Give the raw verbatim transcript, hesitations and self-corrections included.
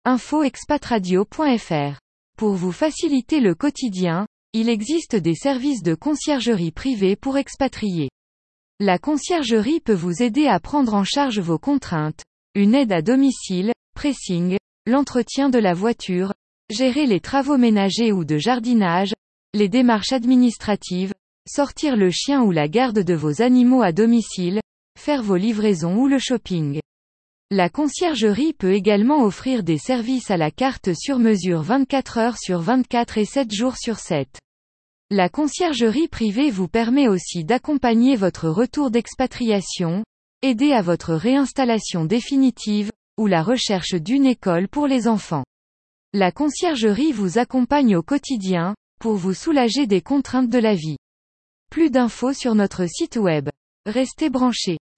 info expat radio point f r. Pour vous faciliter le quotidien, il existe des services de conciergerie privée pour expatriés. La conciergerie peut vous aider à prendre en charge vos contraintes, une aide à domicile, pressing, l'entretien de la voiture, gérer les travaux ménagers ou de jardinage, les démarches administratives, sortir le chien ou la garde de vos animaux à domicile, faire vos livraisons ou le shopping. La conciergerie peut également offrir des services à la carte sur mesure vingt-quatre heures sur vingt-quatre et sept jours sur sept. La conciergerie privée vous permet aussi d'accompagner votre retour d'expatriation, aider à votre réinstallation définitive, ou la recherche d'une école pour les enfants. La conciergerie vous accompagne au quotidien, pour vous soulager des contraintes de la vie. Plus d'infos sur notre site web. Restez branchés.